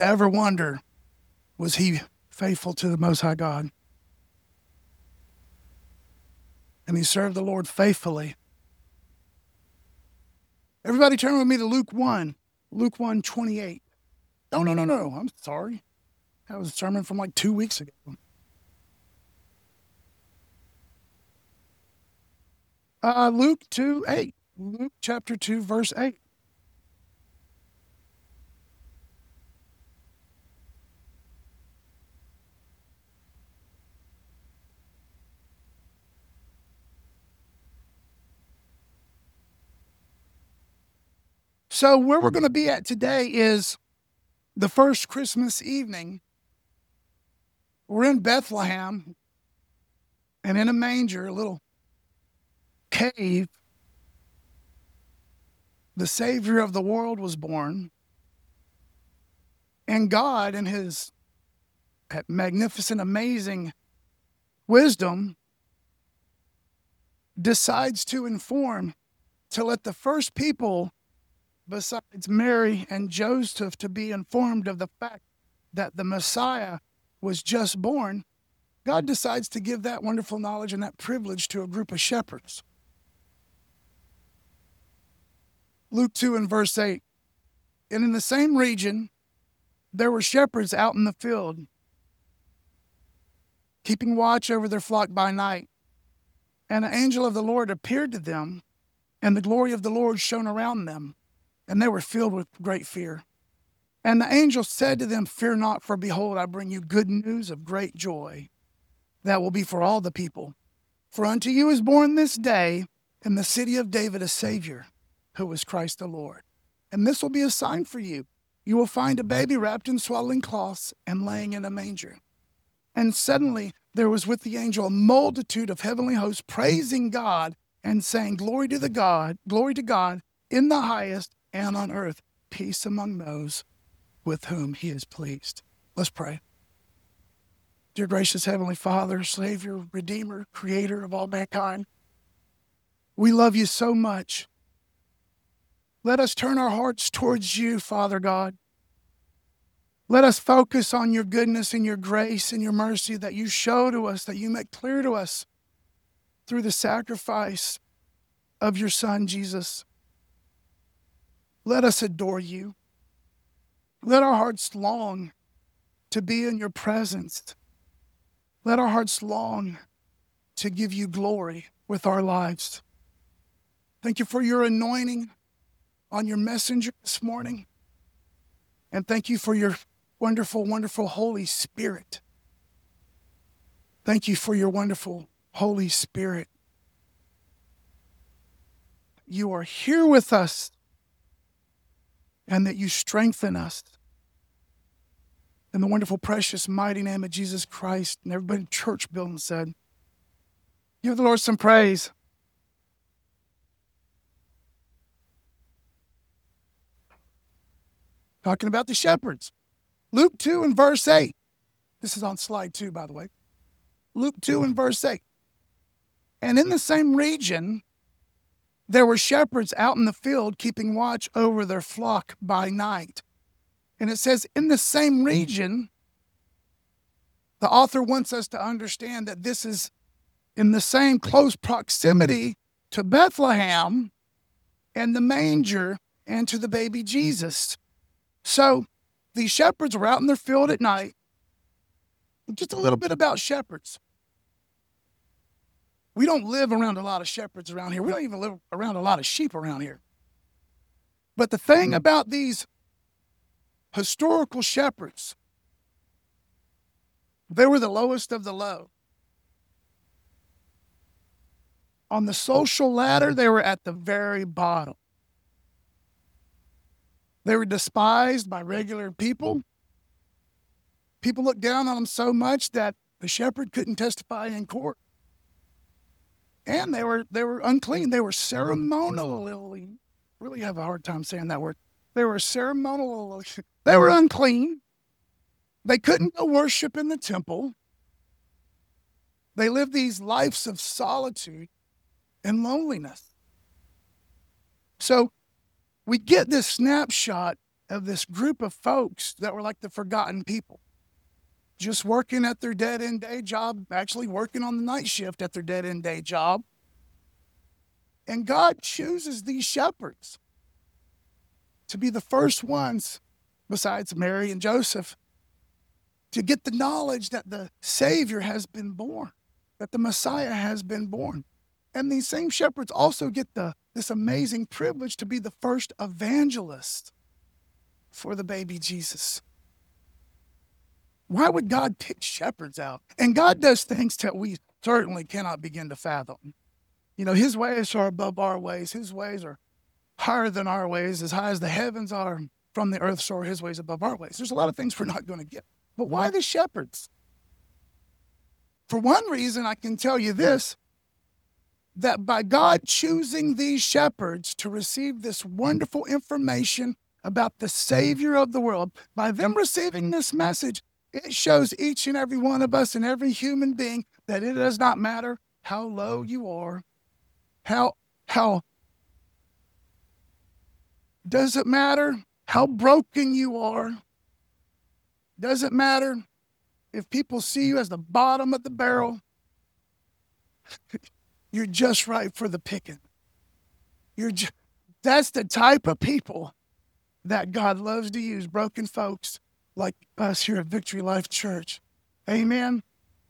ever wonder, was he faithful to the Most High God? And he served the Lord faithfully. Everybody turn with me to Luke 1, Luke 1:28. No, I'm sorry. That was a sermon from like 2 weeks ago. Luke 2:8. Luke chapter 2, verse 8. So where we're going to be at today is the first Christmas evening. We're in Bethlehem, and in a manger, a little cave, the Savior of the world was born. And God, in his magnificent, amazing wisdom, decides to let the first people besides Mary and Joseph to be informed of the fact that the Messiah was just born. God decides to give that wonderful knowledge and that privilege to a group of shepherds. Luke 2 and verse 8. And in the same region, there were shepherds out in the field, keeping watch over their flock by night. And an angel of the Lord appeared to them, and the glory of the Lord shone around them, and they were filled with great fear. And the angel said to them, "Fear not, for behold, I bring you good news of great joy that will be for all the people. For unto you is born this day in the city of David a Savior, who is Christ the Lord. And this will be a sign for you. You will find a baby wrapped in swaddling cloths and laying in a manger." And suddenly there was with the angel a multitude of heavenly hosts praising God and saying, glory to God in the highest, and on earth peace among those with whom he is pleased. Let's pray. Dear gracious Heavenly Father, Savior, Redeemer, Creator of all mankind, we love you so much. Let us turn our hearts towards you, Father God. Let us focus on your goodness and your grace and your mercy that you show to us, that you make clear to us through the sacrifice of your Son, Jesus. Let us adore you. Let our hearts long to be in your presence. Let our hearts long to give you glory with our lives. Thank you for your anointing on your messenger this morning. And thank you for your wonderful, wonderful Holy Spirit. Thank you for your wonderful Holy Spirit. You are here with us, and that you strengthen us. In the wonderful, precious, mighty name of Jesus Christ. And everybody in church building said, give the Lord some praise. Talking about the shepherds. Luke 2 and verse 8. This is on slide 2, by the way. Luke 2 and verse 8. And in the same region, there were shepherds out in the field keeping watch over their flock by night. And it says, in the same region, the author wants us to understand that this is in the same close proximity to Bethlehem and the manger and to the baby Jesus. So these shepherds were out in their field at night. Just a little bit about shepherds. We don't live around a lot of shepherds around here. We don't even live around a lot of sheep around here. But the thing about these historical shepherds, they were the lowest of the low. On the social ladder, they were at the very bottom. They were despised by regular people. People looked down on them so much that the shepherd couldn't testify in court. And they were unclean. They were ceremonially, really have a hard time saying that word. They were ceremonial. They were unclean. They couldn't go worship in the temple. They lived these lives of solitude and loneliness. So we get this snapshot of this group of folks that were like the forgotten people, just working at their dead-end day job, actually working on the night shift at their dead-end day job. And God chooses these shepherds to be the first ones, besides Mary and Joseph, to get the knowledge that the Savior has been born, that the Messiah has been born. And these same shepherds also get this amazing privilege to be the first evangelist for the baby Jesus. Why would God pick shepherds out? And God does things that we certainly cannot begin to fathom. You know, his ways are above our ways. His ways are higher than our ways, as high as the heavens are from the earth, so are his ways above our ways. There's a lot of things we're not going to get. But why the shepherds? For one reason, I can tell you this, that by God choosing these shepherds to receive this wonderful information about the Savior of the world, by them receiving this message, it shows each and every one of us and every human being that it does not matter how low you are, how does it matter how broken you are? Does it matter if people see you as the bottom of the barrel? You're just right for the picking. That's the type of people that God loves to use, broken folks like us here at Victory Life Church. Amen.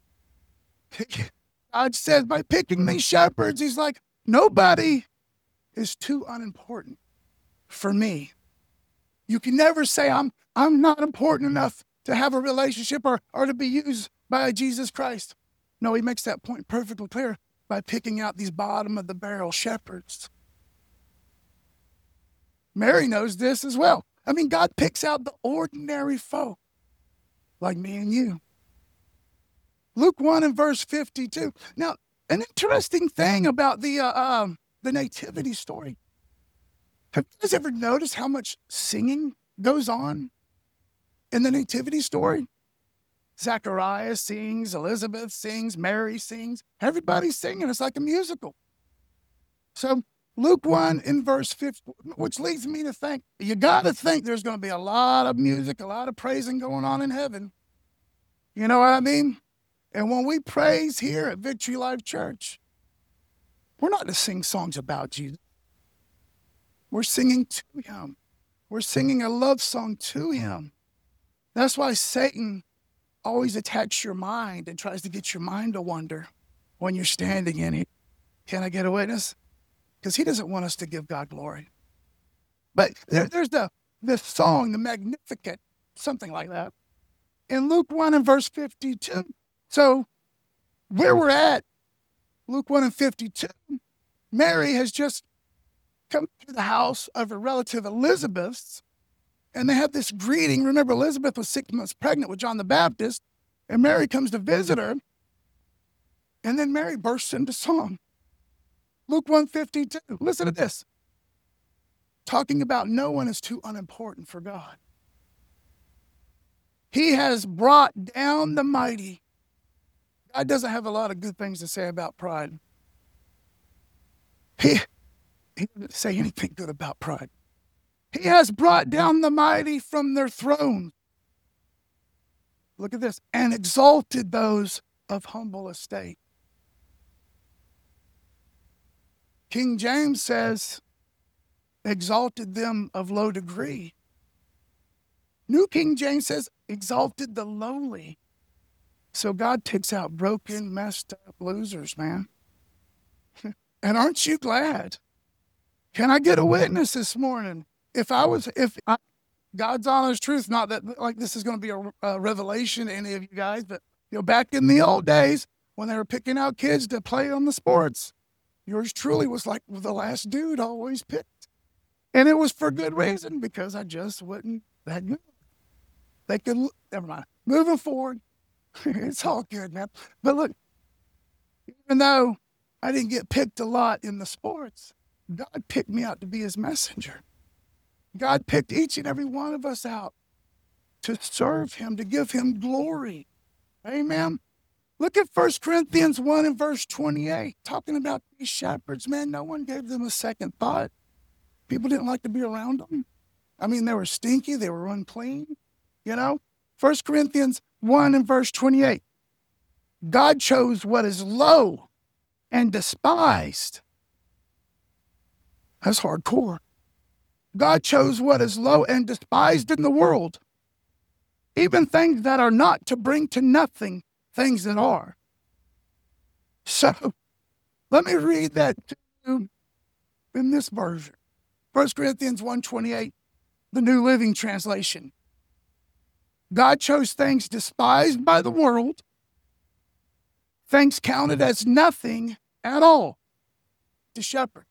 God says by picking these shepherds, he's like, nobody is too unimportant for me. You can never say I'm not important enough to have a relationship or to be used by Jesus Christ. No, he makes that point perfectly clear by picking out these bottom of the barrel shepherds. Mary knows this as well. I mean, God picks out the ordinary folk like me and you. Luke 1 and verse 52. Now, an interesting thing about the nativity story. Have you guys ever noticed how much singing goes on in the nativity story? Zacharias sings, Elizabeth sings, Mary sings. Everybody's singing. It's like a musical. So Luke 1 in verse 50, which leads me to think, you got to think there's going to be a lot of music, a lot of praising going on in heaven. You know what I mean? And when we praise here at Victory Life Church, we're not to sing songs about Jesus. We're singing to him. We're singing a love song to him. That's why Satan always attacks your mind and tries to get your mind to wonder when you're standing in here. Can I get a witness? Because he doesn't want us to give God glory. But there's the song, the Magnificat, something like that, in Luke 1 and verse 52. So where we're at, Luke 1 and 52, Mary has just come to the house of her relative Elizabeth, and they have this greeting. Remember, Elizabeth was 6 months pregnant with John the Baptist, and Mary comes to visit her, and then Mary bursts into song. Luke 1:52. Listen to this. Talking about no one is too unimportant for God. He has brought down the mighty. God doesn't have a lot of good things to say about pride. He doesn't say anything good about pride. He has brought down the mighty from their thrones. Look at this. And exalted those of humble estate. King James says, exalted them of low degree. New King James says, exalted the lowly. So God picks out broken, messed up losers, man. And aren't you glad? Can I get a witness this morning? God's honest truth, not that like this is going to be a revelation to any of you guys, but back in the old days when they were picking out kids to play on the sports, yours truly was like the last dude always picked. And it was for good reason, because I just wasn't that good. Never mind. Moving forward, it's all good, man. But look, even though I didn't get picked a lot in the sports, God picked me out to be his messenger. God picked each and every one of us out to serve him, to give him glory. Amen. Look at 1 Corinthians 1 and verse 28, talking about these shepherds. Man, no one gave them a second thought. People didn't like to be around them. I mean, they were stinky. They were unclean, you know. 1 Corinthians 1 and verse 28. God chose what is low and despised. That's hardcore. God chose what is low and despised in the world, even things that are not, to bring to nothing things that are. So let me read that to you in this version. 1 Corinthians 1:28, the New Living Translation. God chose things despised by the world, things counted as nothing at all, to shepherd.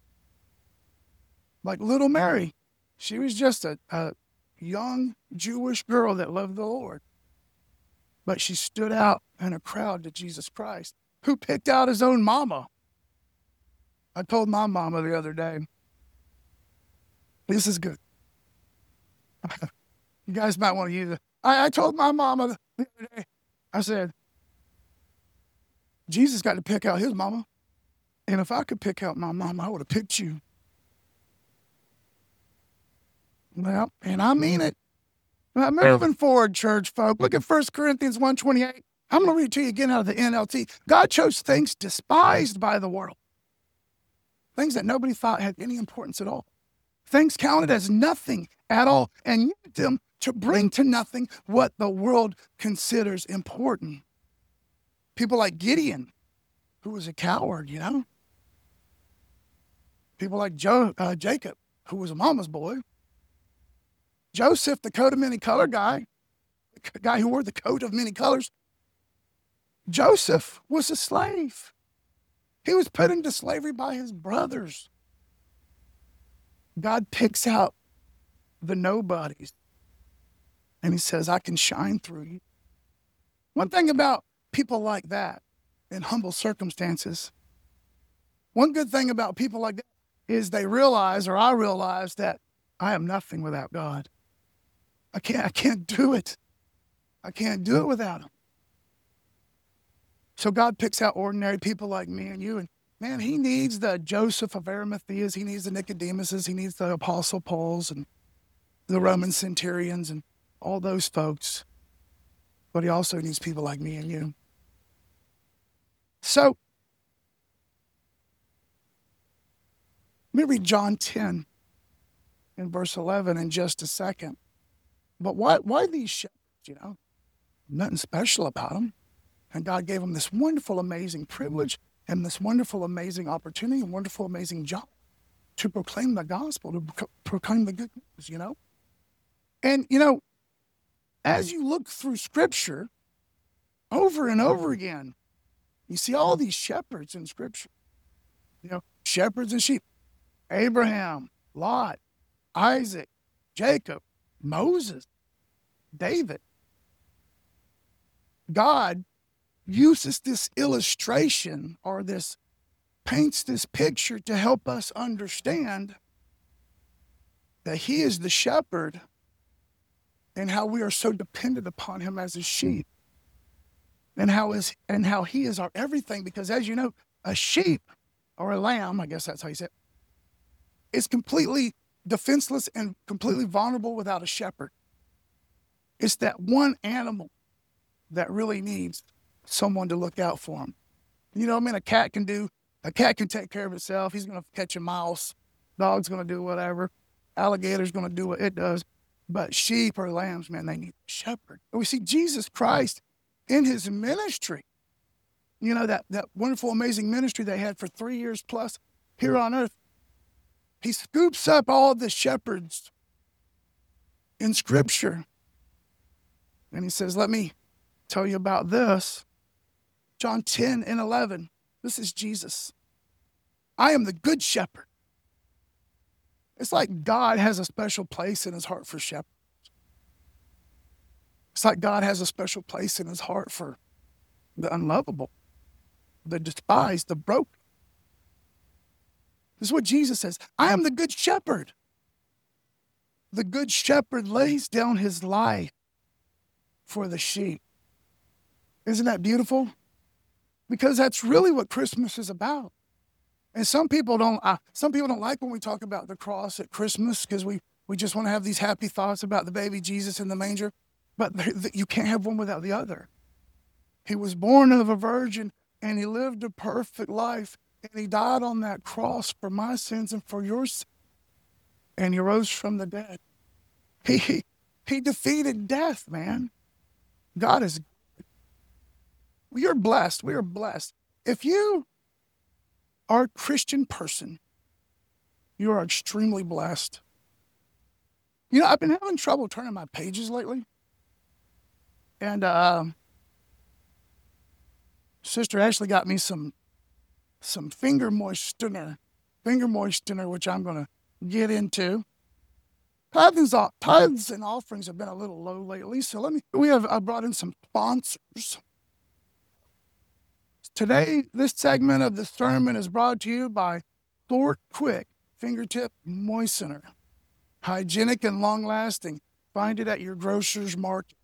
Like little Mary, she was just a young Jewish girl that loved the Lord. But she stood out in a crowd to Jesus Christ, who picked out his own mama. I told my mama the other day, this is good. You guys might want to use it. I told my mama the other day, I said, Jesus got to pick out his mama. And if I could pick out my mama, I would have picked you. Well, and I mean it. Moving forward, church folk, look at 1 Corinthians 1:28. I'm going to read it to you again out of the NLT. God chose things despised by the world, things that nobody thought had any importance at all, things counted as nothing at all, and used them to bring to nothing what the world considers important. People like Gideon, who was a coward, you know. People like Jacob, who was a mama's boy. Joseph, the coat of many color guy, the guy who wore the coat of many colors. Joseph was a slave. He was put into slavery by his brothers. God picks out the nobodies, and he says, I can shine through you. One thing about people like that in humble circumstances, one good thing about people like that is they realize, or I realize, that I am nothing without God. I can't do it. I can't do it without him. So God picks out ordinary people like me and you, and man, he needs the Joseph of Arimatheas, he needs the Nicodemuses, he needs the Apostle Pauls and the Roman centurions and all those folks. But he also needs people like me and you. So let me read John 10 in verse 11 in just a second. But why these shepherds, you know? Nothing special about them. And God gave them this wonderful, amazing privilege and this wonderful, amazing opportunity and wonderful, amazing job to proclaim the gospel, to proclaim the good news, you know? And, you know, as you look through Scripture over and over again, you see all these shepherds in Scripture. You know, shepherds and sheep. Abraham, Lot, Isaac, Jacob, Moses, David. God uses this illustration, or this paints this picture, to help us understand that he is the shepherd and how we are so dependent upon him as his sheep, and how he is our everything. Because as you know, a sheep, or a lamb, I guess that's how you say it, is completely defenseless and completely vulnerable without a shepherd. It's that one animal that really needs someone to look out for him. You know what I mean? A cat can take care of itself. He's going to catch a mouse. Dog's going to do whatever. Alligator's going to do what it does. But sheep or lambs, man, they need a shepherd. And we see Jesus Christ in his ministry. You know, that wonderful, amazing ministry they had for 3 years plus here on earth. He scoops up all the shepherds in Scripture. And he says, let me tell you about this. John 10 and 11. This is Jesus. I am the good shepherd. It's like God has a special place in his heart for shepherds. It's like God has a special place in his heart for the unlovable, the despised, the broken. This is what Jesus says. I am the good shepherd. The good shepherd lays down his life for the sheep. Isn't that beautiful? Because that's really what Christmas is about. And some people don't like when we talk about the cross at Christmas, because we We just want to have these happy thoughts about the baby Jesus in the manger, but you can't have one without the other. He was born of a virgin, and he lived a perfect life, and he died on that cross for my sins and for your sins, and he rose from the dead. He defeated death, man. God is, you're blessed. We are blessed. If you are a Christian person, you are extremely blessed. You know, I've been having trouble turning my pages lately. And Sister Ashley got me some finger moistener, which I'm going to get into. Tithes and offerings have been a little low lately, so I brought in some sponsors. Today, this segment of the sermon is brought to you by Thort Quick Fingertip Moistener. Hygienic and long-lasting. Find it at your grocer's market.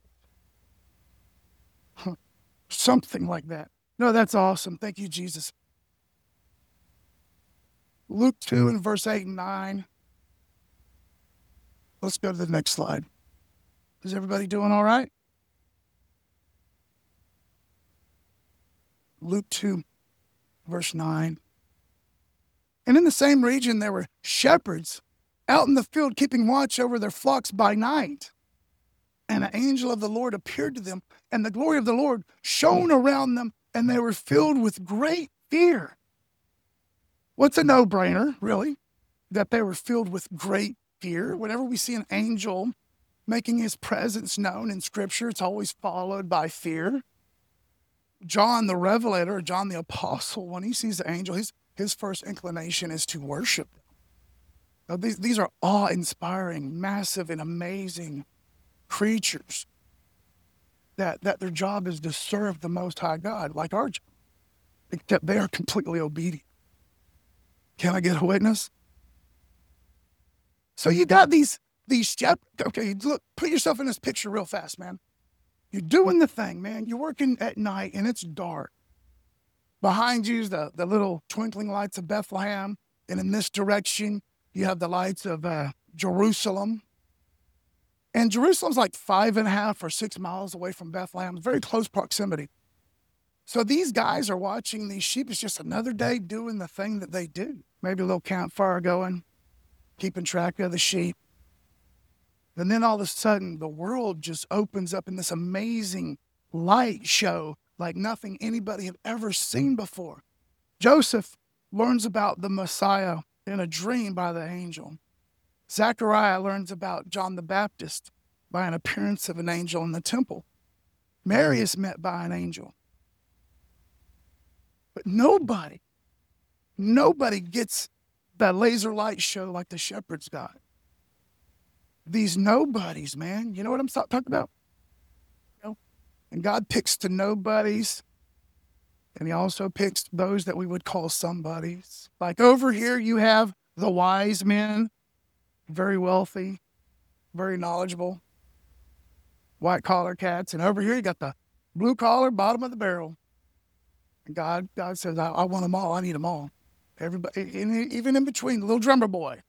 Something like that. No, that's awesome. Thank you, Jesus. Luke 2 and verse 8 and 9. Let's go to the next slide. Is everybody doing all right? Luke 2, verse 9. And in the same region there were shepherds out in the field keeping watch over their flocks by night. And an angel of the Lord appeared to them, and the glory of the Lord shone around them, and they were filled with great fear. What's a no-brainer, really? That they were filled with great fear. Whenever we see an angel making his presence known in Scripture, it's always followed by fear. John the Revelator, John the Apostle, when he sees the angel, his first inclination is to worship. Now, these are awe-inspiring, massive, and amazing creatures that their job is to serve the Most High God, like our job, except they are completely obedient. Can I get a witness? So you got these shepherds. Okay, look, put yourself in this picture real fast, man. You're doing the thing, man. You're working at night and it's dark. Behind you is the little twinkling lights of Bethlehem. And in this direction, you have the lights of Jerusalem. And Jerusalem's like 5.5 or 6 miles away from Bethlehem. Very close proximity. So these guys are watching these sheep. It's just another day doing the thing that they do. Maybe a little campfire going, keeping track of the sheep. And then all of a sudden, the world just opens up in this amazing light show like nothing anybody had ever seen before. Joseph learns about the Messiah in a dream by the angel. Zechariah learns about John the Baptist by an appearance of an angel in the temple. Mary is met by an angel. But nobody gets that laser light show like the shepherds got. These nobodies, man. You know what I'm talking about? You know? And God picks the nobodies, and he also picks those that we would call somebodies. Like over here, you have the wise men, very wealthy, very knowledgeable, white-collar cats. And over here, you got the blue-collar, bottom of the barrel. And God says, I want them all. I need them all. Everybody, even in between, the little drummer boy.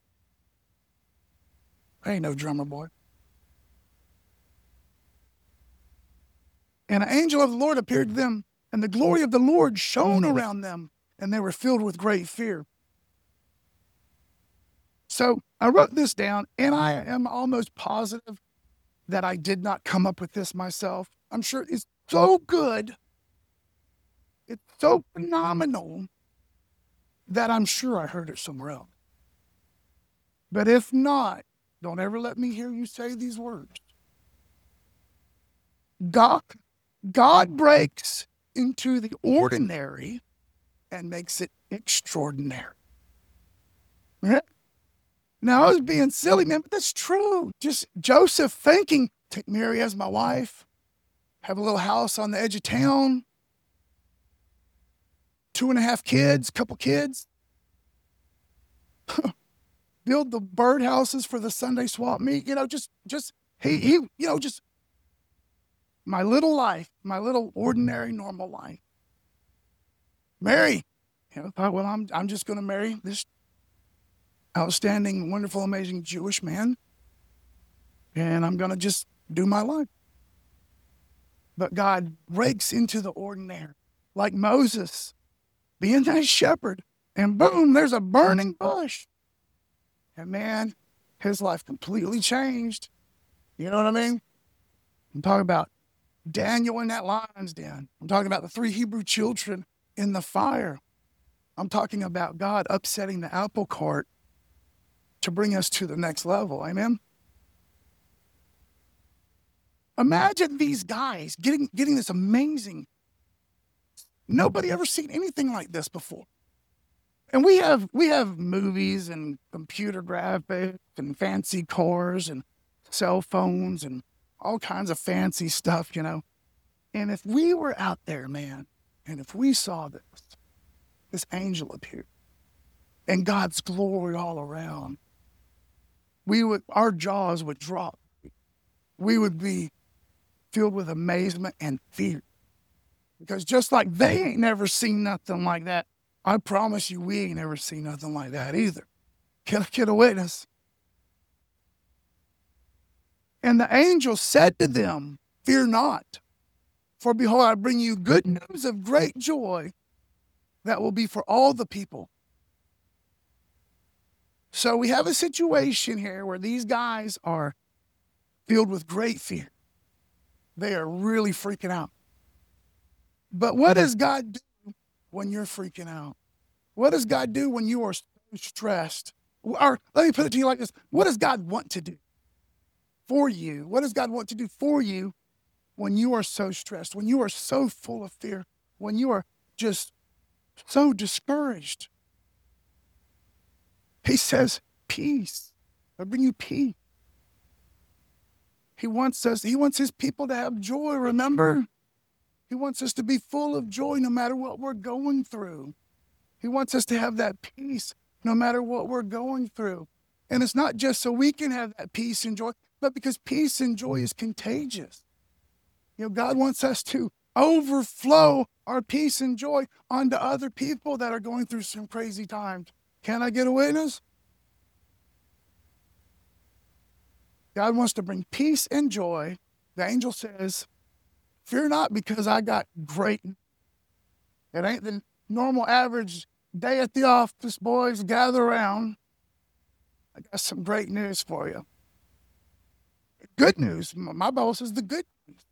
I ain't no drummer boy. And an angel of the Lord appeared to them, and the glory of the Lord shone around them, and they were filled with great fear. So I wrote this down, and I am almost positive that I did not come up with this myself. I'm sure it's so good, it's so phenomenal, that I'm sure I heard it somewhere else. But if not, don't ever let me hear you say these words. God breaks into the ordinary and makes it extraordinary. Right? Now, I was being silly, man, but that's true. Just Joseph thinking, take Mary as my wife, have a little house on the edge of town, 2.5 kids, couple kids. Build the birdhouses for the Sunday swap meet, just my little life, my little ordinary, normal life. Mary, thought, well, I'm just going to marry this outstanding, wonderful, amazing Jewish man. and I'm going to just do my life. But God breaks into the ordinary, like Moses being that shepherd, and boom, there's a burning bush. And man, his life completely changed. You know what I mean? I'm talking about Daniel in that lion's den. I'm talking about the 3 Hebrew children in the fire. I'm talking about God upsetting the apple cart to bring us to the next level. Amen? Imagine these guys getting this amazing. Nobody ever seen anything like this before. And we have movies and computer graphics and fancy cars and cell phones and all kinds of fancy stuff, you know. And if we were out there, man, and if we saw this angel appear and God's glory all around, our jaws would drop. We would be filled with amazement and fear. Because just like they ain't never seen nothing like that, I promise you we ain't never seen nothing like that either. Can I get a witness? And the angel said to them, "Fear not, for behold, I bring you good news of great joy that will be for all the people." So we have a situation here where these guys are filled with great fear. They are really freaking out. But what does God do when you're freaking out? What does God do when you are stressed? Or let me put it to you like this. What does God want to do for you? What does God want to do for you when you are so stressed, when you are so full of fear, when you are just so discouraged? He says, peace. I bring you peace. He wants his people to have joy, remember? He wants us to be full of joy no matter what we're going through. He wants us to have that peace no matter what we're going through. And it's not just so we can have that peace and joy, but because peace and joy is contagious. You know, God wants us to overflow our peace and joy onto other people that are going through some crazy times. Can I get a witness? God wants to bring peace and joy. The angel says, "Fear not, because I got great." It ain't the normal average day at the office, boys, gather around. I got some great news for you. Good news. My Bible says the good news.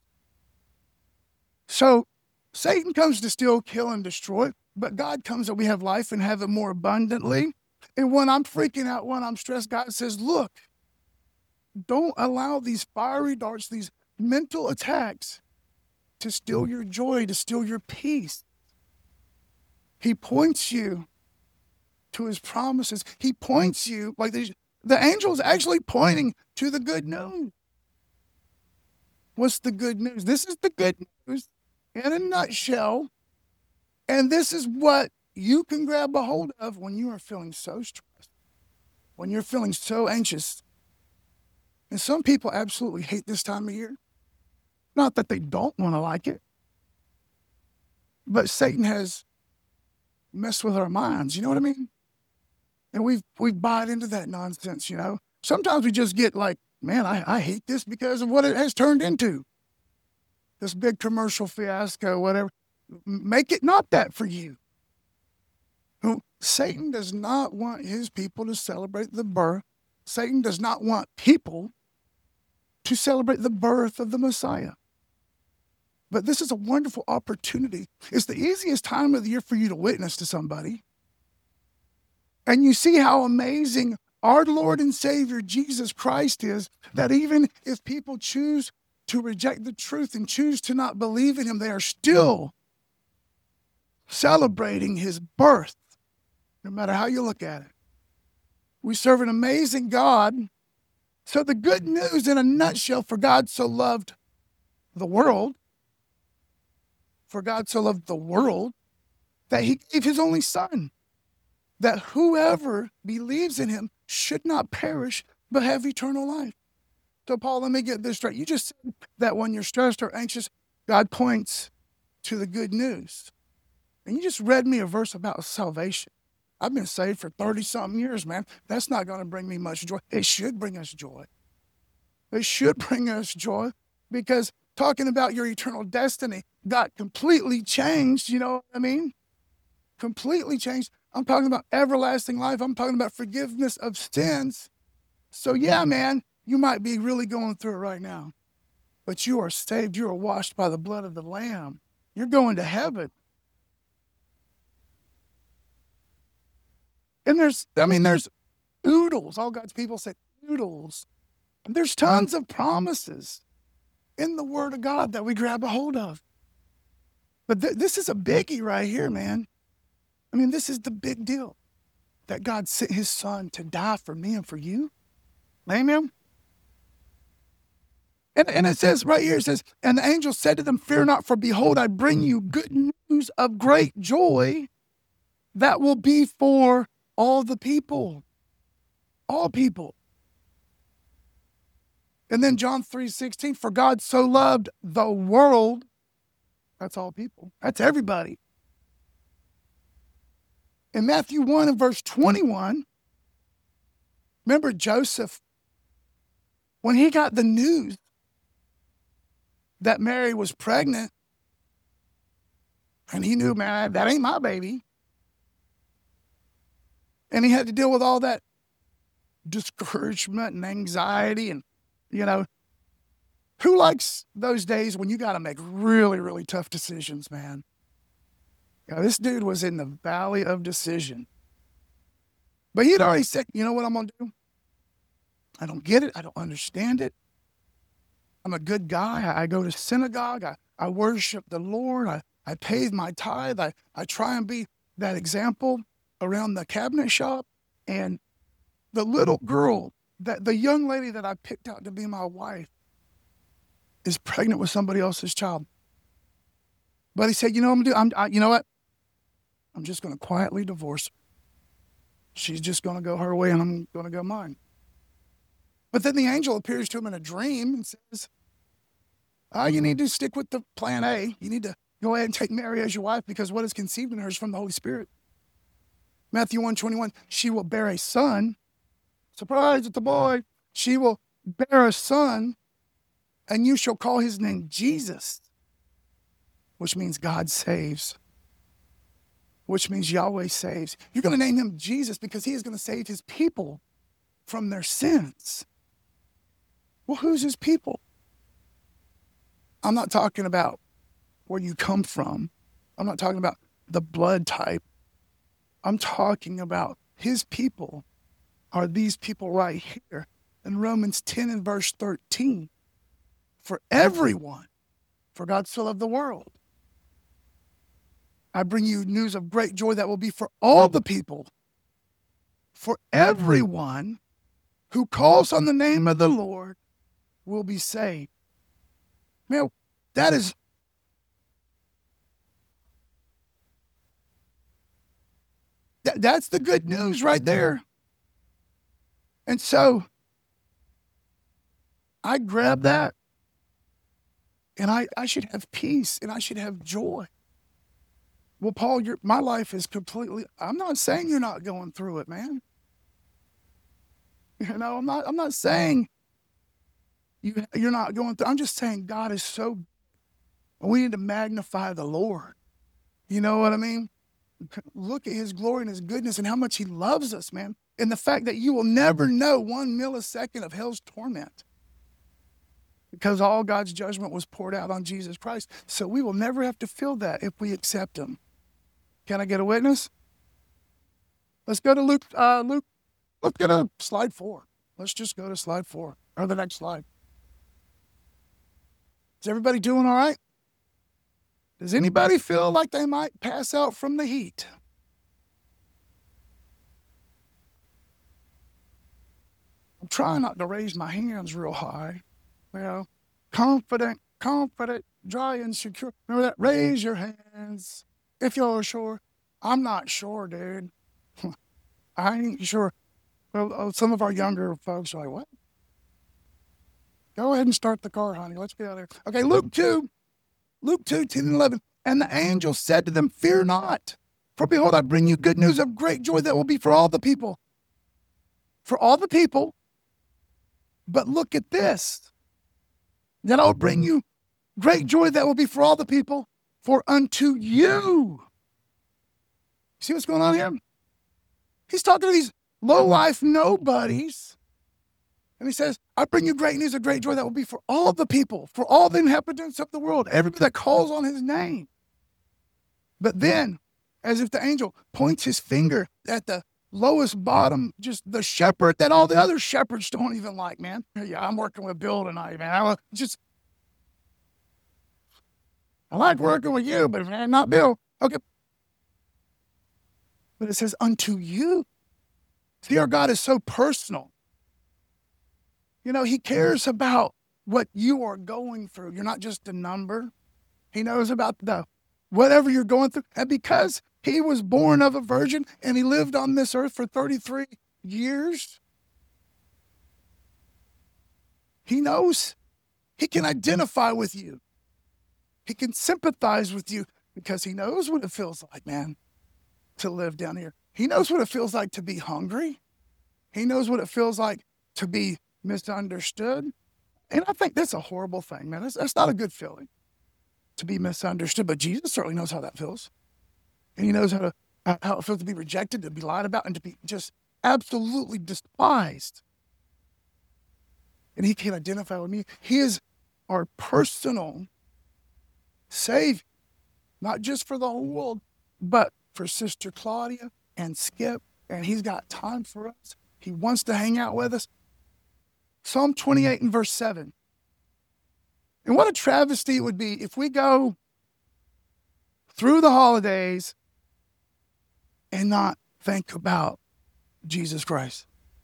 So Satan comes to steal, kill, and destroy, but God comes that we have life and have it more abundantly. And when I'm freaking out, when I'm stressed, God says, look, don't allow these fiery darts, these mental attacks to steal your joy, to steal your peace. He points you to his promises. He points you, like the angel is actually pointing to the good news. What's the good news? This is the good news in a nutshell. And this is what you can grab a hold of when you are feeling so stressed, when you're feeling so anxious. And some people absolutely hate this time of year. Not that they don't want to like it, but Satan has messed with our minds. You know what I mean? And we've bought into that nonsense, you know? Sometimes we just get like, man, I hate this because of what it has turned into. This big commercial fiasco, whatever. Make it not that for you. Satan does not want his people to celebrate the birth. Satan does not want people to celebrate the birth of the Messiah. But this is a wonderful opportunity. It's the easiest time of the year for you to witness to somebody. And you see how amazing our Lord and Savior Jesus Christ is, that even if people choose to reject the truth and choose to not believe in him, they are still celebrating his birth, no matter how you look at it. We serve an amazing God. So the good news in a nutshell, for God so loved the world, that he gave his only son, that whoever believes in him should not perish, but have eternal life. So Paul, let me get this straight. You just said that when you're stressed or anxious, God points to the good news. And you just read me a verse about salvation. I've been saved for 30-something years, man. That's not going to bring me much joy. It should bring us joy. It should bring us joy, because talking about your eternal destiny got completely changed. You know what I mean? Completely changed. I'm talking about everlasting life. I'm talking about forgiveness of sins. So yeah, man, you might be really going through it right now, but you are saved. You are washed by the blood of the Lamb. You're going to heaven. And there's oodles. All God's people say oodles. There's tons of promises in the Word of God that we grab a hold of. But this is a biggie right here, man. I mean, this is the big deal, that God sent his Son to die for me and for you. Amen. And it says right here, it says, and the angel said to them, fear not, for behold, I bring you good news of great joy that will be for all the people. All people. And then John 3:16, for God so loved the world. That's all people. That's everybody. In Matthew 1 and verse 21, remember Joseph, when he got the news that Mary was pregnant, and he knew, man, that ain't my baby. And he had to deal with all that discouragement and anxiety. And, you know, who likes those days when you got to make really, really tough decisions, man? You know, this dude was in the valley of decision. But he'd already said, you know what I'm going to do? I don't get it. I don't understand it. I'm a good guy. I go to synagogue. I worship the Lord. I pay my tithe. I try and be that example around the cabinet shop. And the little girl, the young lady that I picked out to be my wife, is pregnant with somebody else's child. But he said, you know what I'm going to do? You know what? I'm just going to quietly divorce her. She's just going to go her way and I'm going to go mine. But then the angel appears to him in a dream and says, you need to stick with the plan A. You need to go ahead and take Mary as your wife, because what is conceived in her is from the Holy Spirit. Matthew 1:21, she will bear a son. Surprise, it's a boy. She will bear a son, and you shall call his name Jesus, which means God saves, which means Yahweh saves. You're going to name him Jesus because he is going to save his people from their sins. Well, who's his people? I'm not talking about where you come from. I'm not talking about the blood type. I'm talking about his people are these people right here in Romans 10 and verse 13. For everyone, for God so loved the world, I bring you news of great joy that will be for all the people. For everyone who calls on the name of the Lord will be saved. Man, that's the good news right there. And so I grabbed that, and I should have peace and I should have joy. Well, Paul, my life is completely, I'm not saying you're not going through it, man. You know, I'm not saying you're not going through. I'm just saying God is so, we need to magnify the Lord. You know what I mean? Look at his glory and his goodness and how much he loves us, man. And the fact that you will never know 1 millisecond of hell's torment, because all God's judgment was poured out on Jesus Christ. So we will never have to feel that if we accept him. Can I get a witness? Let's go to Luke. Let's go to slide 4. Let's just go to slide 4, or the next slide. Is everybody doing all right? Does anybody feel like they might pass out from the heat? I'm trying not to raise my hands real high. You know, confident, dry and secure. Remember that? Raise your hands if you're sure. I'm not sure, dude. I ain't sure. Well, some of our younger folks are like, what? Go ahead and start the car, honey. Let's get out of there. Okay, Luke 2, 10 and 11. And the angel said to them, fear not, for behold, I bring you good news of great joy that will be for all the people. For all the people. But look at this. Then I'll bring you great joy that will be for all the people, for unto you. See what's going on here? He's talking to these low-life nobodies. And he says, I bring you great news of great joy that will be for all the people, for all the inhabitants of the world, everybody that calls on his name. But then, as if the angel points his finger at the lowest bottom, just the shepherd that all the other shepherds don't even like, man. Yeah, I'm working with Bill tonight, man. I like working with you, but man, not Bill. Okay. But it says, unto you. See, our God is so personal. You know, he cares about what you are going through. You're not just a number. He knows about whatever you're going through. And because he was born of a virgin and he lived on this earth for 33 years, he knows. He can identify with you. He can sympathize with you because he knows what it feels like, man, to live down here. He knows what it feels like to be hungry. He knows what it feels like to be misunderstood. And I think that's a horrible thing, man. That's not a good feeling, to be misunderstood. But Jesus certainly knows how that feels. And he knows how it feels to be rejected, to be lied about, and to be just absolutely despised. And he can identify with me. He is our personal Savior, not just for the whole world, but for Sister Claudia and Skip. And he's got time for us. He wants to hang out with us. Psalm 28 and verse 7. And what a travesty it would be if we go through the holidays and not think about Jesus Christ.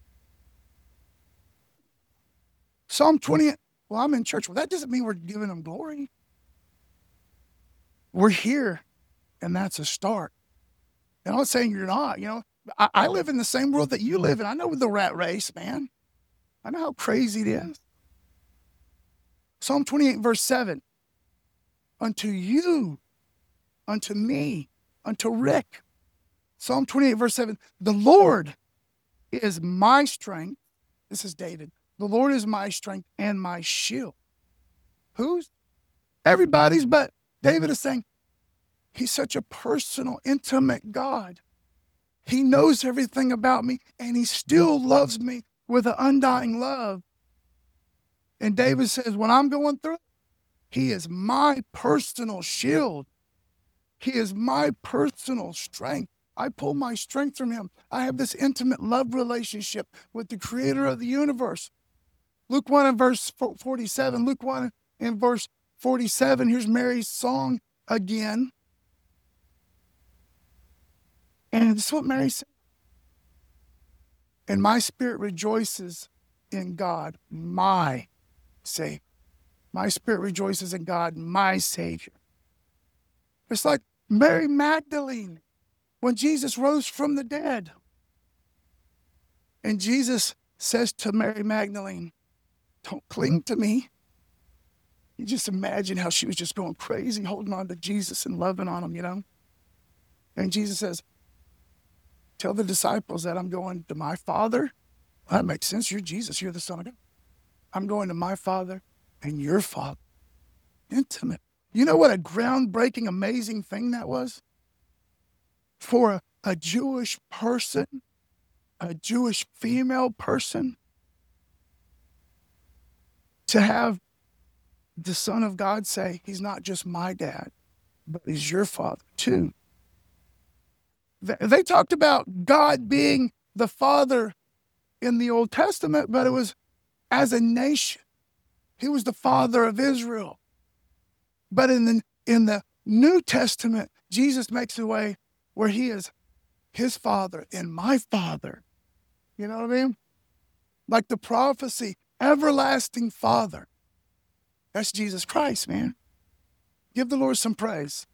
Psalm 28, well, I'm in church. Well, that doesn't mean we're giving him glory. We're here, and that's a start. And I'm not saying you're not, you know. I live in the same world that you live in. I know the rat race, man. I know how crazy it is. Psalm 28, verse 7. Unto you, unto me, unto Rick. Psalm 28, verse 7. The Lord is my strength. This is David. The Lord is my strength and my shield. Whose? Everybody's, but David is saying, he's such a personal, intimate God. He knows everything about me, and he still loves me with an undying love. And David says, when I'm going through it, he is my personal shield. He is my personal strength. I pull my strength from him. I have this intimate love relationship with the creator of the universe. Luke 1 and verse 47. Luke 1 and verse 47. Here's Mary's song again. And this is what Mary said. And my spirit rejoices in God, my Savior. My spirit rejoices in God, my Savior. It's like Mary Magdalene when Jesus rose from the dead. And Jesus says to Mary Magdalene, don't cling to me. You just imagine how she was just going crazy, holding on to Jesus and loving on him, you know. And Jesus says, tell the disciples that I'm going to my Father. Well, that makes sense. You're Jesus. You're the Son of God. I'm going to my Father and your Father. Intimate. You know what a groundbreaking, amazing thing that was? For a Jewish person, a Jewish female person, to have the Son of God say, he's not just my dad, but he's your Father too. They talked about God being the Father in the Old Testament, but it was as a nation. He was the Father of Israel. But in the New Testament, Jesus makes a way where he is his Father and my Father. You know what I mean? Like the prophecy, everlasting Father. That's Jesus Christ, man. Give the Lord some praise.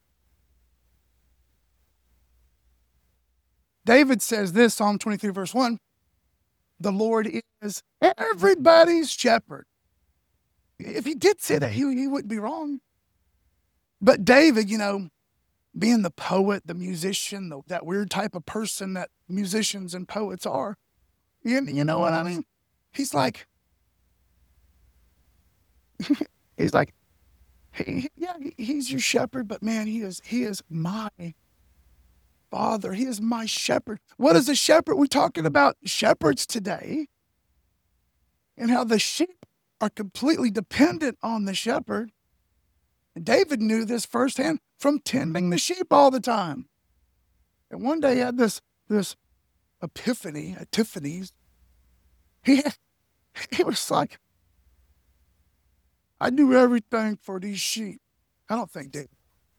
David says this, Psalm 23, verse 1, the Lord is everybody's shepherd. If he did say that, he wouldn't be wrong. But David, you know, being the poet, the musician, that weird type of person that musicians and poets are, you know what I mean? He's like, He's like, he's your shepherd, but man, he is my father. He is my shepherd. What is a shepherd? We're talking about shepherds today and how the sheep are completely dependent on the shepherd. And David knew this firsthand from tending the sheep all the time. And one day he had this epiphany, He was like, I do everything for these sheep. I don't think David.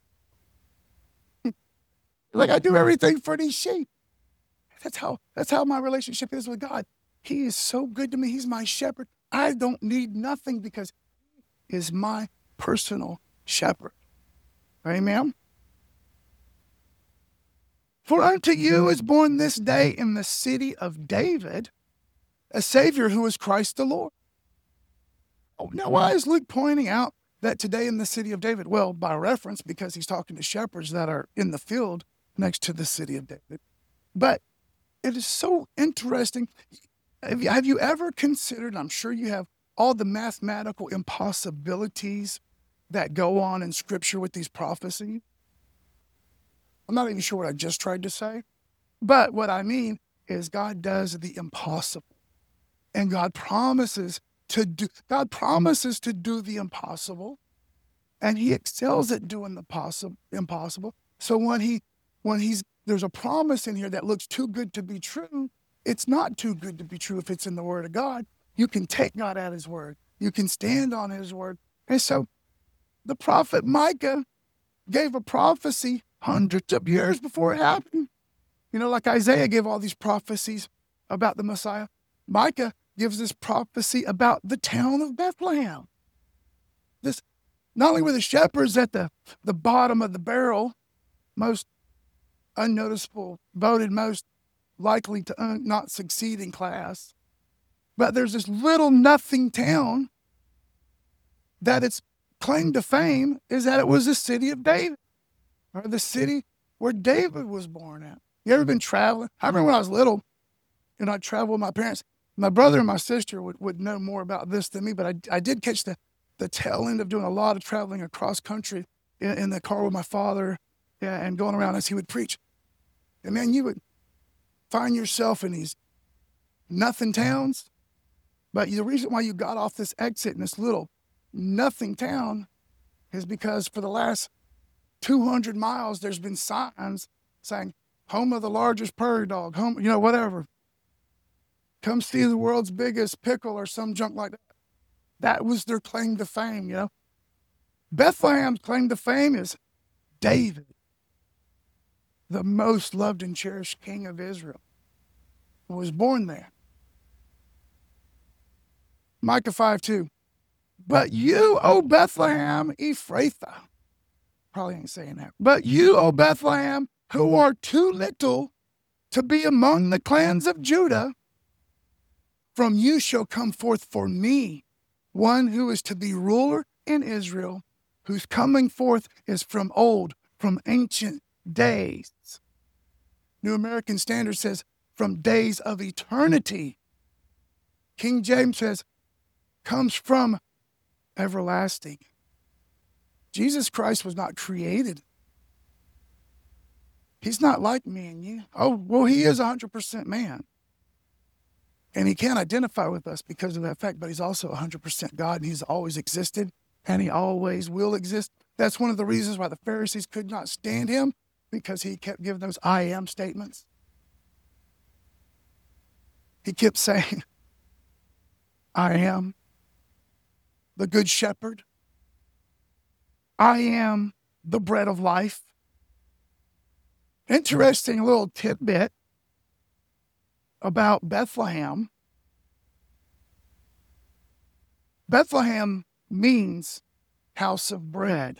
Like, I do everything for these sheep. That's how my relationship is with God. He is so good to me. He's my shepherd. I don't need nothing because he is my personal shepherd. Amen. For unto you is born this day in the city of David a Savior who is Christ the Lord. Oh, now, why is Luke pointing out that today in the city of David? Well, by reference, because he's talking to shepherds that are in the field next to the city of David. But it is so interesting. Have you ever considered, I'm sure you have, all the mathematical impossibilities that go on in Scripture with these prophecies? I'm not even sure what I just tried to say, but what I mean is God does the impossible. And God promises to do the impossible, and he excels at doing the impossible. So when there's a promise in here that looks too good to be true, it's not too good to be true if it's in the Word of God. You can take God at his word. You can stand on his word. And so the prophet Micah gave a prophecy hundreds of years before it happened. You know, like Isaiah gave all these prophecies about the Messiah. Micah gives this prophecy about the town of Bethlehem. This, not only were the shepherds at the bottom of the barrel, most unnoticeable, voted most likely to not succeed in class, but there's this little nothing town that its claim to fame is that it was the city of David, or the city where David was born at. You ever been traveling? I remember when I was little and I'd travel with my parents. My brother and my sister would know more about this than me, but I did catch the tail end of doing a lot of traveling across country in the car with my father, and going around as he would preach. And man, you would find yourself in these nothing towns, but the reason why you got off this exit in this little nothing town is because for the last 200 miles, there's been signs saying, home of the largest prairie dog, home, whatever. Come see the world's biggest pickle or some junk like that. That was their claim to fame, Bethlehem's claim to fame is David, the most loved and cherished king of Israel, was born there. Micah 5:2. But you, O Bethlehem Ephrathah, probably ain't saying that, but you, O Bethlehem, who are too little to be among the clans of Judah, from you shall come forth for me one who is to be ruler in Israel, whose coming forth is from ancient days. New American Standard says, from days of eternity. King James says, comes from everlasting. Jesus Christ was not created. He's not like me and you. Oh, well, he is 100% man. And he can't identify with us because of that fact, but he's also 100% God, and he's always existed, and he always will exist. That's one of the reasons why the Pharisees could not stand him, because he kept giving those I am statements. He kept saying, I am the good shepherd. I am the bread of life. Interesting little tidbit about Bethlehem. Bethlehem means house of bread.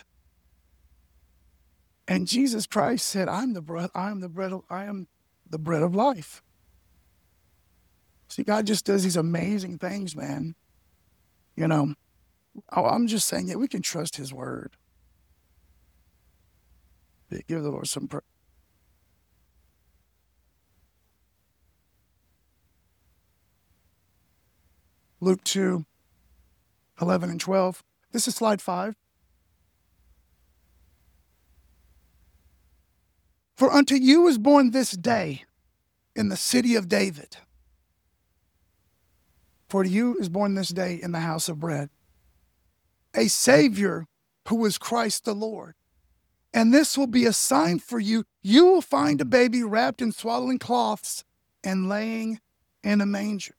And Jesus Christ said, I am the bread of life. See, God just does these amazing things, man. I'm just saying that we can trust his word. Give the Lord some praise. Luke 2:11 and 12. This is slide 5. For unto you is born this day in the city of David. For to you is born this day in the house of bread a Savior who is Christ the Lord. And this will be a sign for you. You will find a baby wrapped in swaddling cloths and laying in a manger.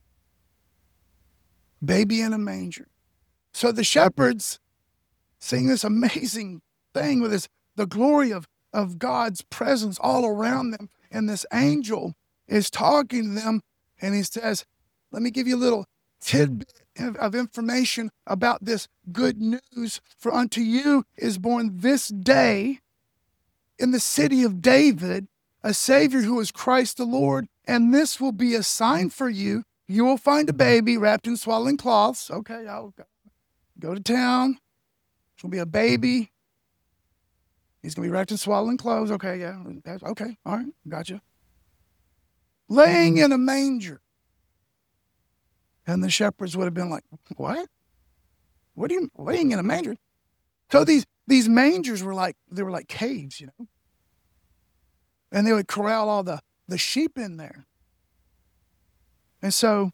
Baby in a manger. So the shepherds seeing this amazing thing with the glory of God's presence all around them. And this angel is talking to them, and he says, let me give you a little tidbit of information about this good news. For unto you is born this day in the city of David a Savior who is Christ the Lord, and this will be a sign for you. You will find a baby wrapped in swaddling cloths. Okay, I'll go to town. There's going to be a baby. He's going to be wrapped in swaddling clothes. Okay, yeah. Okay, all right, gotcha. Laying in a manger. And the shepherds would have been like, what? What are you laying in a manger? So these mangers were like caves, And they would corral all the sheep in there. And so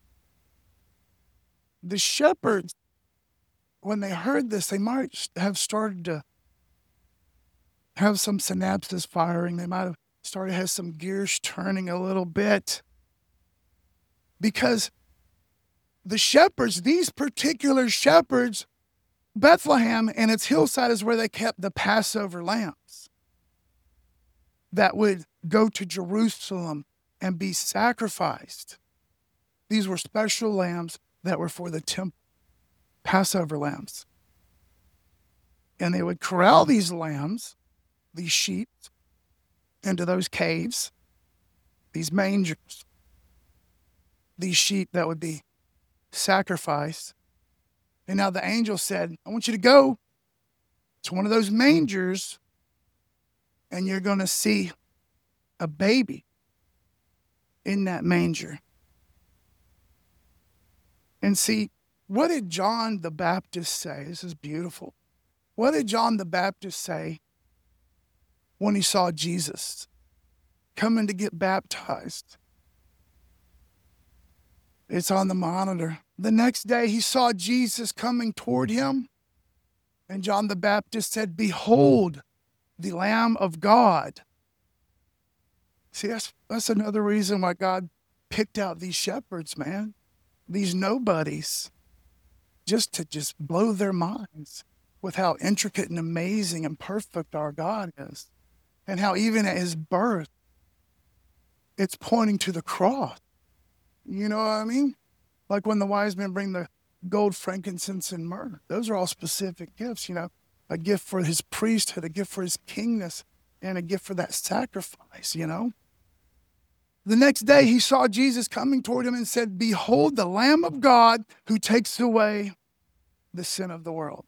the shepherds, when they heard this, they might have started to have some synapses firing. They might have started to have some gears turning a little bit. Because the shepherds, these particular shepherds, Bethlehem and its hillside is where they kept the Passover lambs that would go to Jerusalem and be sacrificed. These were special lambs that were for the temple, Passover lambs. And they would corral these lambs, these sheep, into those caves, these mangers, these sheep that would be sacrificed. And now the angel said, I want you to go to one of those mangers, and you're going to see a baby in that manger. And see, what did John the Baptist say? This is beautiful. What did John the Baptist say when he saw Jesus coming to get baptized? It's on the monitor. The next day he saw Jesus coming toward him, and John the Baptist said, behold, the Lamb of God. See, that's another reason why God picked out these shepherds, man. These nobodies. Just to blow their minds with how intricate and amazing and perfect our God is. And how even at his birth, it's pointing to the cross. You know what I mean? Like when the wise men bring the gold, frankincense, and myrrh. Those are all specific gifts, a gift for his priesthood, a gift for his kingness, and a gift for that sacrifice, The next day he saw Jesus coming toward him and said, behold, the Lamb of God who takes away the sin of the world.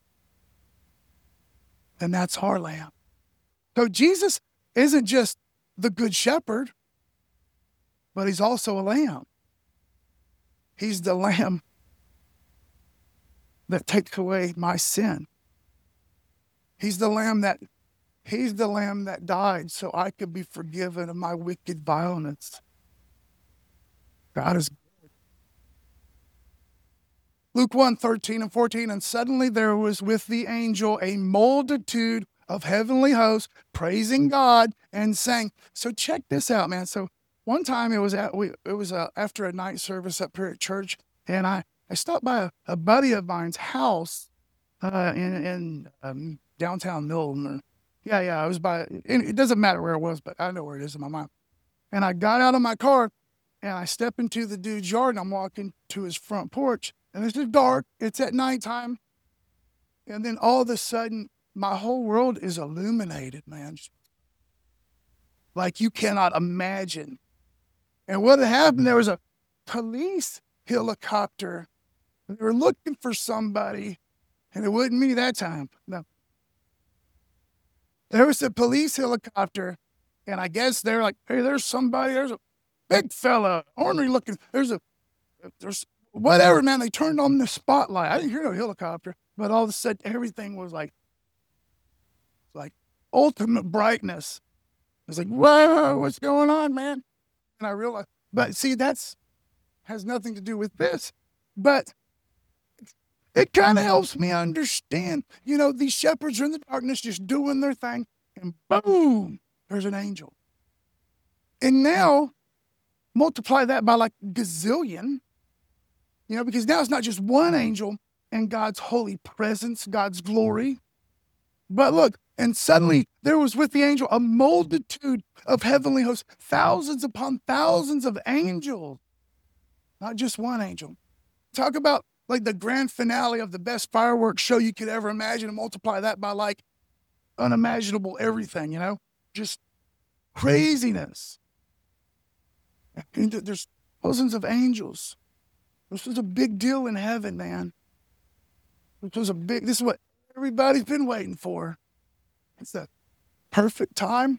And that's our Lamb. So Jesus isn't just the good shepherd, but he's also a lamb. He's the Lamb that takes away my sin. He's the Lamb that died so I could be forgiven of my wicked violence. God is good. Luke 1:13-14, and suddenly there was with the angel a multitude of heavenly hosts praising God and saying, so check this out, man. So one time it was after a night service up here at church, and I stopped by a buddy of mine's house in downtown Milton. I was by, it doesn't matter where it was, but I know where it is in my mind. And I got out of my car, and I step into the dude's yard, and I'm walking to his front porch, and it's dark. It's at nighttime. And then all of a sudden, my whole world is illuminated, man. Like you cannot imagine. And what had happened, there was a police helicopter. They were looking for somebody, and it wasn't me that time. No. There was a police helicopter, and I guess they're like, hey, there's a big fella, ornery looking, there's whatever, man. They turned on the spotlight. I didn't hear no helicopter, But all of a sudden, everything was like ultimate brightness. It's like, whoa, what's going on, man? And I realized, but see, that's has nothing to do with this. But it kind of helps me understand, these shepherds are in the darkness just doing their thing, and boom, there's an angel. And now multiply that by like gazillion, because now it's not just one angel and God's holy presence, God's glory. But look, and suddenly there was with the angel a multitude of heavenly hosts, thousands upon thousands of angels, not just one angel. Talk about like the grand finale of the best fireworks show you could ever imagine, and multiply that by like unimaginable everything, just craziness. And there's thousands of angels. This was a big deal in heaven, man. This is what everybody's been waiting for. It's the perfect time.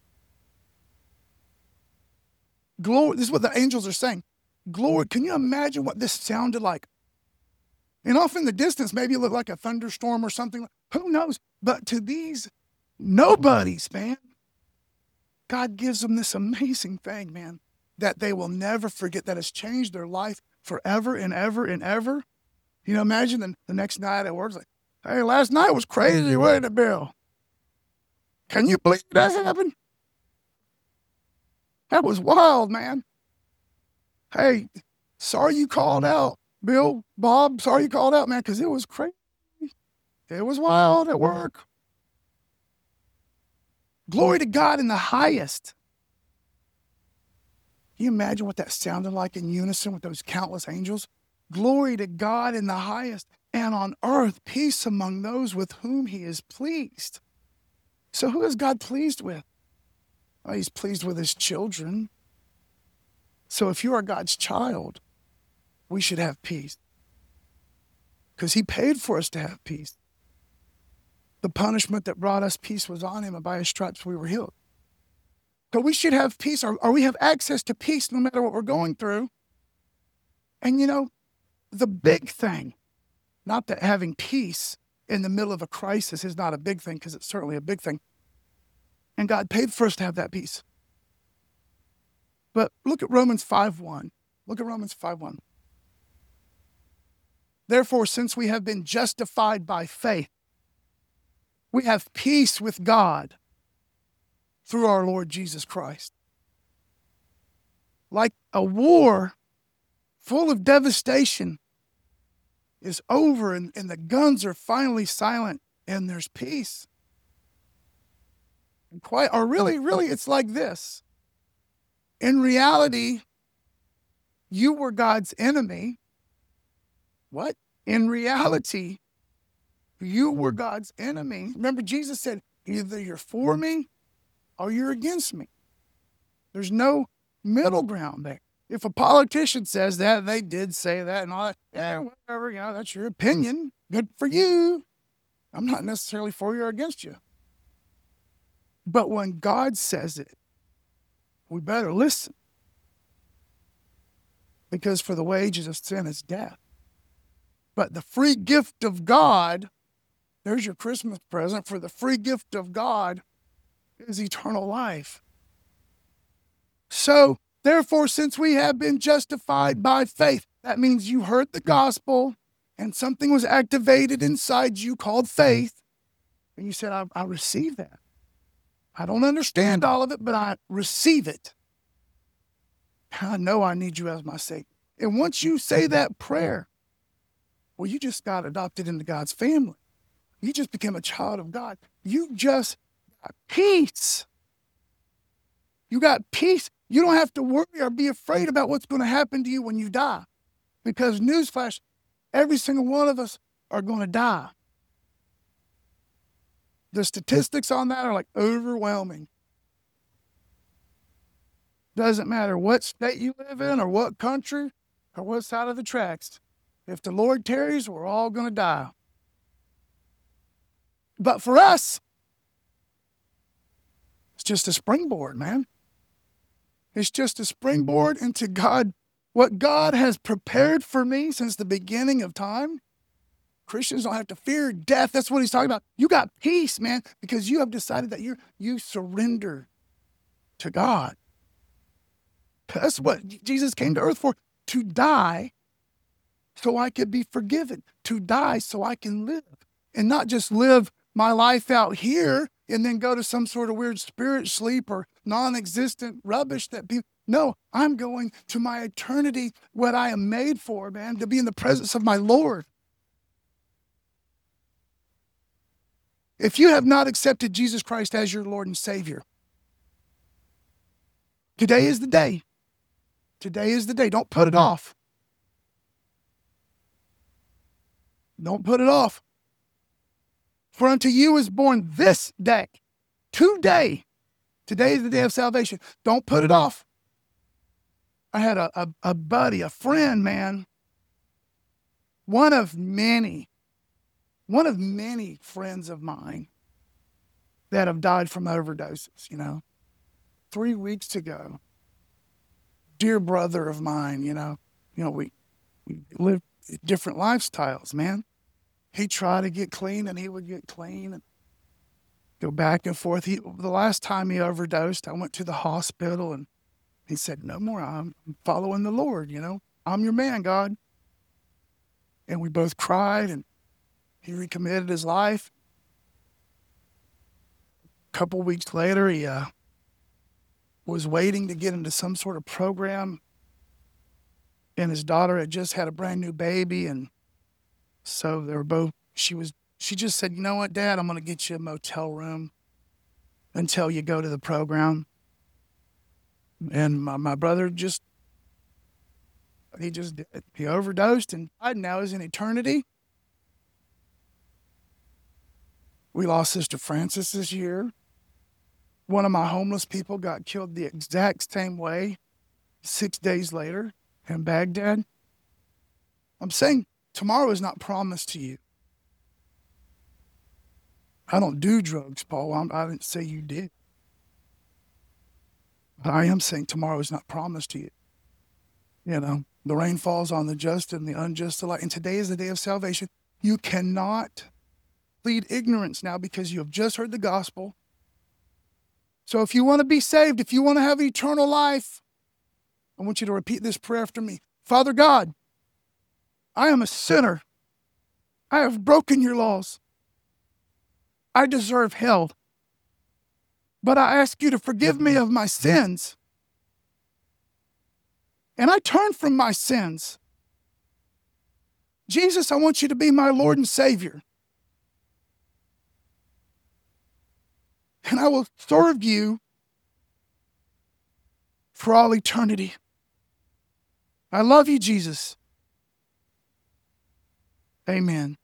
Glory, this is what the angels are saying. Glory, can you imagine what this sounded like? And off in the distance, maybe it looked like a thunderstorm or something. Who knows? But to these nobodies, man, God gives them this amazing thing, man, that they will never forget, that has changed their life forever and ever and ever. Imagine the next night at work, it's like, hey, last night was crazy, wasn't it, Bill? Can you believe that happened? That was wild, man. Hey, sorry you called out, Bill, Bob, sorry you called out, man, because it was crazy. It was wild at work. Glory to God in the highest. Can you imagine what that sounded like in unison with those countless angels? Glory to God in the highest, and on earth peace among those with whom he is pleased. So who is God pleased with? Well, he's pleased with his children. So if you are God's child, we should have peace, because he paid for us to have peace. The punishment that brought us peace was on him, and by his stripes we were healed. So we should have peace, or we have access to peace no matter what we're going through. And the big thing, not that having peace in the middle of a crisis is not a big thing, because it's certainly a big thing. And God paid for us to have that peace. But look at Romans 5:1. Look at Romans 5:1. Therefore, since we have been justified by faith, we have peace with God through our Lord Jesus Christ. Like a war full of devastation is over, and the guns are finally silent, and there's peace. And really, it's like this. In reality, you were God's enemy. What? In reality, you were God's enemy. Remember, Jesus said, either you're for me or you're against me. There's no middle ground there. If a politician says that, they did say that and all that, yeah, whatever, that's your opinion. Good for you. I'm not necessarily for you or against you. But when God says it, we better listen. Because for the wages of sin is death. But the free gift of God, there's your Christmas present, for the free gift of God is eternal life. So, therefore, since we have been justified by faith, that means you heard the gospel and something was activated inside you called faith. And you said, I receive that. I don't understand all of it, but I receive it. I know I need you as my Savior. And once you say that prayer, well, you just got adopted into God's family. You just became a child of God. You just got peace. You got peace. You don't have to worry or be afraid about what's going to happen to you when you die. Because newsflash, every single one of us are going to die. The statistics on that are like overwhelming. Doesn't matter what state you live in or what country or what side of the tracks. If the Lord tarries, we're all going to die. But for us, it's just a springboard, man. It's just a springboard into God, what God has prepared for me since the beginning of time. Christians don't have to fear death. That's what he's talking about. You got peace, man, because you have decided that you surrender to God. That's what Jesus came to earth for, to die so I could be forgiven, to die so I can live, and not just live my life out here and then go to some sort of weird spirit sleep or non-existent rubbish that people. No, I'm going to my eternity, what I am made for, man, to be in the presence of my Lord. If you have not accepted Jesus Christ as your Lord and Savior, today is the day. Today is the day. Don't put it off. Don't put it off. For unto you is born this day, today. Today is the day of salvation. Don't put it off. I had a buddy, a friend, man. One of many friends of mine that have died from overdoses, 3 weeks ago. Dear brother of mine, we live different lifestyles, man. He'd try to get clean and he would get clean and go back and forth. The last time he overdosed, I went to the hospital and he said, no more, I'm following the Lord, I'm your man, God. And we both cried and he recommitted his life. A couple weeks later, he was waiting to get into some sort of program. And his daughter had just had a brand new baby. And so they were both, she just said, you know what, Dad, I'm going to get you a motel room until you go to the program. And my brother he overdosed and died. Now he's in eternity. We lost Sister Frances this year. One of my homeless people got killed the exact same way 6 days later in Baghdad. I'm saying tomorrow is not promised to you. I don't do drugs, Paul. I didn't say you did. But I am saying tomorrow is not promised to you. The rain falls on the just and the unjust alike. And today is the day of salvation. You cannot plead ignorance now because you have just heard the gospel. So if you want to be saved, if you want to have eternal life, I want you to repeat this prayer after me. Father God, I am a sinner. I have broken your laws. I deserve hell. But I ask you to forgive me of my sins. And I turn from my sins. Jesus, I want you to be my Lord and Savior. And I will serve you for all eternity. I love you, Jesus. Amen.